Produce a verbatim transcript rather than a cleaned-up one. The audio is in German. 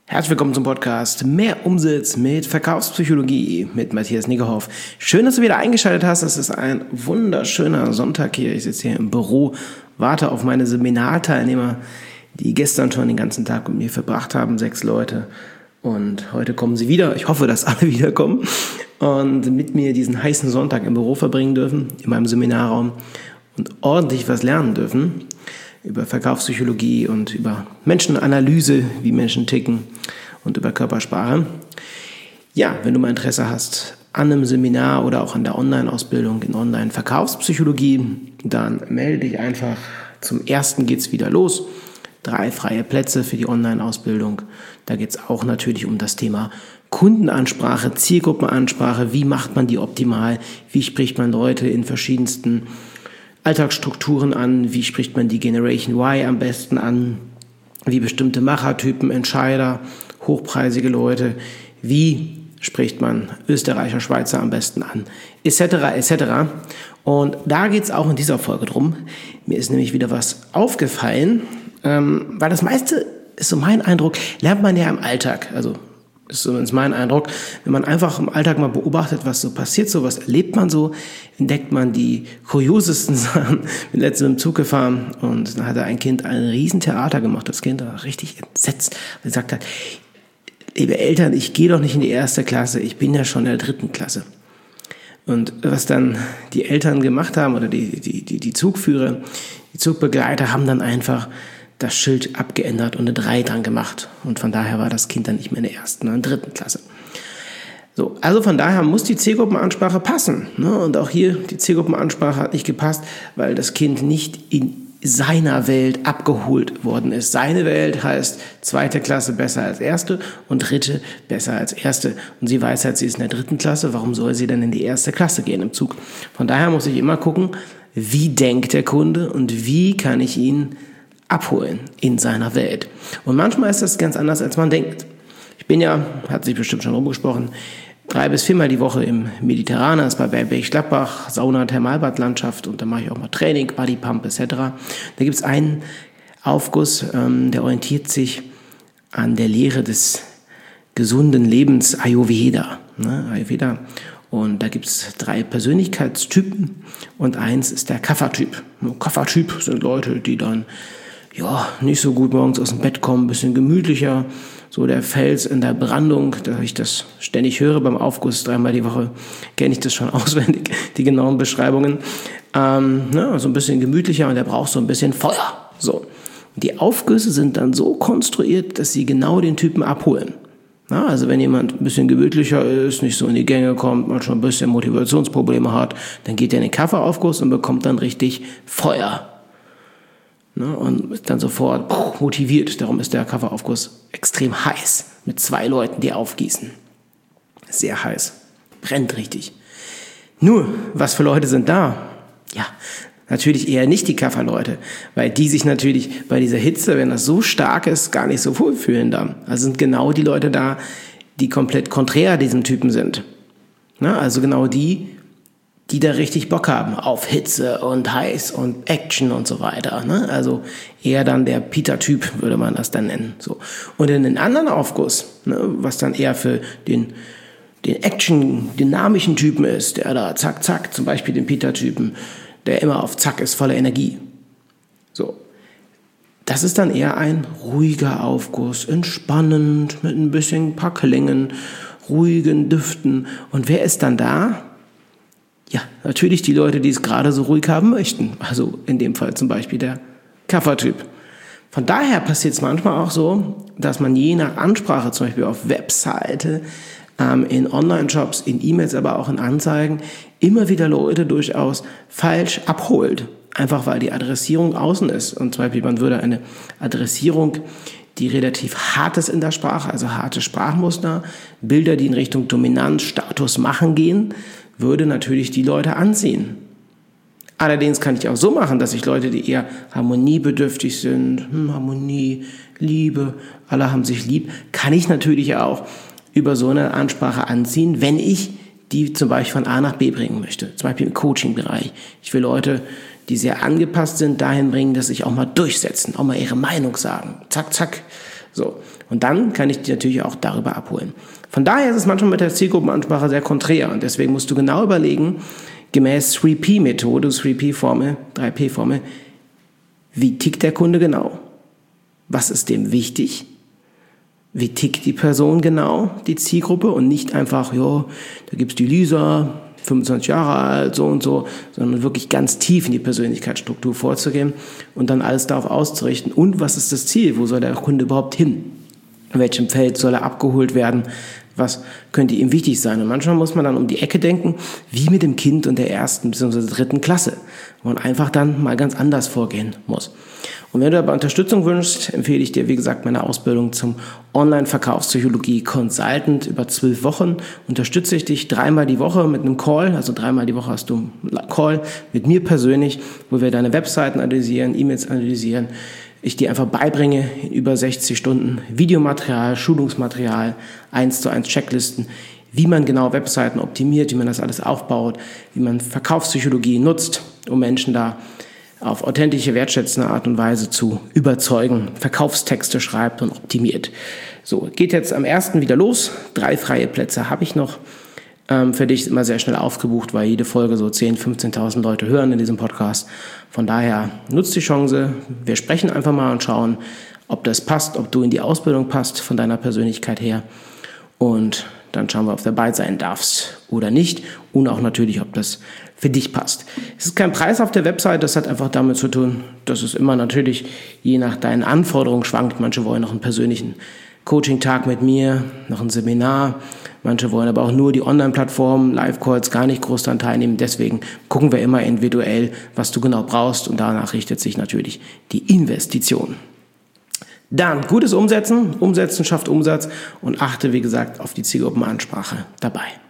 Herzlich willkommen zum Podcast Mehr Umsatz mit Verkaufspsychologie mit Matthias Niggerhoff. Schön, dass du wieder eingeschaltet hast. Es ist ein wunderschöner Sonntag hier. Ich sitze hier im Büro, warte auf meine Seminarteilnehmer, die gestern schon den ganzen Tag mit mir verbracht haben, sechs Leute. Und heute kommen sie wieder. Ich hoffe, dass alle wiederkommen und mit mir diesen heißen Sonntag im Büro verbringen dürfen, in meinem Seminarraum und ordentlich was lernen dürfen über Verkaufspsychologie und über Menschenanalyse, wie Menschen ticken und über Körpersprache. Ja, wenn du mal Interesse hast an einem Seminar oder auch an der Online-Ausbildung in Online-Verkaufspsychologie, dann melde dich einfach. Zum ersten geht's wieder los. Drei freie Plätze für die Online-Ausbildung. Da geht's auch natürlich um das Thema Kundenansprache, Zielgruppenansprache. Wie macht man die optimal? Wie spricht man Leute in verschiedensten Alltagsstrukturen an? Wie spricht man die Generation Y am besten an? Wie bestimmte Machertypen, Entscheider, hochpreisige Leute? Wie spricht man Österreicher, Schweizer am besten an? Etc. et. Und da geht's auch in dieser Folge drum. Mir ist nämlich wieder was aufgefallen, ähm, weil das meiste ist so mein Eindruck, lernt man ja im Alltag. Also ist zumindest mein Eindruck. Wenn man einfach im Alltag mal beobachtet, was so passiert, so was erlebt man so, entdeckt man die kuriosesten Sachen. Ich bin letztens im Zug gefahren und dann hatte ein Kind ein Riesentheater gemacht. Das Kind war richtig entsetzt, weil gesagt hat, liebe Eltern, ich gehe doch nicht in die erste Klasse, ich bin ja schon in der dritten Klasse. Und was dann die Eltern gemacht haben oder die, die, die, die Zugführer, die Zugbegleiter haben dann einfach das Schild abgeändert und eine drei dran gemacht. Und von daher war das Kind dann nicht mehr in der ersten, sondern in der dritten Klasse. So, also von daher muss die Zielgruppenansprache passen. Ne? Und auch hier, die Zielgruppenansprache hat nicht gepasst, weil das Kind nicht in seiner Welt abgeholt worden ist. Seine Welt heißt zweite Klasse besser als erste und dritte besser als erste. Und sie weiß halt, sie ist in der dritten Klasse. Warum soll sie denn in die erste Klasse gehen im Zug? Von daher muss ich immer gucken, wie denkt der Kunde und wie kann ich ihn abholen in seiner Welt. Und manchmal ist das ganz anders, als man denkt. Ich bin ja, hat sich bestimmt schon rumgesprochen, drei bis viermal die Woche im Mediterraner, das ist bei Bergisch-Gladbach, Sauna, Thermalbadlandschaft und da mache ich auch mal Training, Bodypump et cetera. Da gibt es einen Aufguss, ähm, der orientiert sich an der Lehre des gesunden Lebens Ayurveda. Ne? Ayurveda. Und da gibt es drei Persönlichkeitstypen und eins ist der Kaffertyp. Kaffertyp sind Leute, die dann ja, nicht so gut morgens aus dem Bett kommen, ein bisschen gemütlicher, so der Fels in der Brandung, da ich das ständig höre beim Aufguss, dreimal die Woche, kenne ich das schon auswendig, die genauen Beschreibungen, ähm, ne, so ein bisschen gemütlicher und der braucht so ein bisschen Feuer, so. Und die Aufgüsse sind dann so konstruiert, dass sie genau den Typen abholen. Na, also wenn jemand ein bisschen gemütlicher ist, nicht so in die Gänge kommt, man schon ein bisschen Motivationsprobleme hat, dann geht er in den Kaffeeaufguss und bekommt dann richtig Feuer. Und ist dann sofort motiviert. Darum ist der Kaffeeaufguss extrem heiß. Mit zwei Leuten, die aufgießen. Sehr heiß. Brennt richtig. Nur, was für Leute sind da? Ja, natürlich eher nicht die Kaffeeleute. Weil die sich natürlich bei dieser Hitze, wenn das so stark ist, gar nicht so wohlfühlen da. Also sind genau die Leute da, die komplett konträr diesem Typen sind. Also genau die, die da richtig Bock haben auf Hitze und heiß und Action und so weiter. Ne? Also eher dann der Peter-Typ, würde man das dann nennen. So. Und in den anderen Aufguss, ne, was dann eher für den, den Action-dynamischen Typen ist, der da zack, zack, zum Beispiel den Peter-Typen, der immer auf Zack ist, voller Energie. So. Das ist dann eher ein ruhiger Aufguss, entspannend, mit ein bisschen ein paar Klängen, ruhigen Düften. Und wer ist dann da? Ja, natürlich die Leute, die es gerade so ruhig haben möchten. Also in dem Fall zum Beispiel der Kaffertyp. Von daher passiert es manchmal auch so, dass man je nach Ansprache, zum Beispiel auf Webseite, ähm, in Online-Shops, in E-Mails, aber auch in Anzeigen, immer wieder Leute durchaus falsch abholt. Einfach weil die Adressierung außen ist. Und zum Beispiel, man würde eine Adressierung, die relativ hart ist in der Sprache, also harte Sprachmuster, Bilder, die in Richtung Dominanz, Status, Machen gehen, würde natürlich die Leute anziehen. Allerdings kann ich auch so machen, dass ich Leute, die eher harmoniebedürftig sind, hm, Harmonie, Liebe, alle haben sich lieb, kann ich natürlich auch über so eine Ansprache anziehen, wenn ich die zum Beispiel von A nach B bringen möchte. Zum Beispiel im Coaching-Bereich. Ich will Leute, die sehr angepasst sind, dahin bringen, dass sich auch mal durchsetzen, auch mal ihre Meinung sagen. Zack, zack. So. Und dann kann ich die natürlich auch darüber abholen. Von daher ist es manchmal mit der Zielgruppenansprache sehr konträr und deswegen musst du genau überlegen, gemäß drei P Methode, drei P Formel, drei P Formel, wie tickt der Kunde genau? Was ist dem wichtig? Wie tickt die Person genau, die Zielgruppe? Und nicht einfach, ja, da gibt's die Lisa, fünfundzwanzig Jahre alt, so und so, sondern wirklich ganz tief in die Persönlichkeitsstruktur vorzugehen und dann alles darauf auszurichten. Und was ist das Ziel? Wo soll der Kunde überhaupt hin? In welchem Feld soll er abgeholt werden? Was könnte ihm wichtig sein? Und manchmal muss man dann um die Ecke denken, wie mit dem Kind und der ersten bzw. dritten Klasse, wo man einfach dann mal ganz anders vorgehen muss. Und wenn du aber Unterstützung wünschst, empfehle ich dir, wie gesagt, meine Ausbildung zum Online-Verkaufspsychologie-Consultant über zwölf Wochen. Unterstütze ich dich dreimal die Woche mit einem Call, also dreimal die Woche hast du einen Call mit mir persönlich, wo wir deine Webseiten analysieren, E-Mails analysieren, ich dir einfach beibringe in über sechzig Stunden Videomaterial, Schulungsmaterial, eins zu eins Checklisten, wie man genau Webseiten optimiert, wie man das alles aufbaut, wie man Verkaufspsychologie nutzt, um Menschen da auf authentische, wertschätzende Art und Weise zu überzeugen, Verkaufstexte schreibt und optimiert. So, geht jetzt am ersten wieder los. Drei freie Plätze habe ich noch. Ähm, für dich ist immer sehr schnell aufgebucht, weil jede Folge so zehntausend, fünfzehntausend Leute hören in diesem Podcast. Von daher nutzt die Chance. Wir sprechen einfach mal und schauen, ob das passt, ob du in die Ausbildung passt von deiner Persönlichkeit her. Und dann schauen wir, ob du dabei sein darfst oder nicht. Und auch natürlich, ob das für dich passt. Es ist kein Preis auf der Website, das hat einfach damit zu tun, dass es immer natürlich je nach deinen Anforderungen schwankt. Manche wollen noch einen persönlichen Coaching-Tag mit mir, noch ein Seminar. Manche wollen aber auch nur die Online-Plattform, Live-Calls, gar nicht groß daran teilnehmen. Deswegen gucken wir immer individuell, was du genau brauchst. Und danach richtet sich natürlich die Investition. Dann gutes Umsetzen. Umsetzen schafft Umsatz und achte, wie gesagt, auf die Zielgruppenansprache dabei.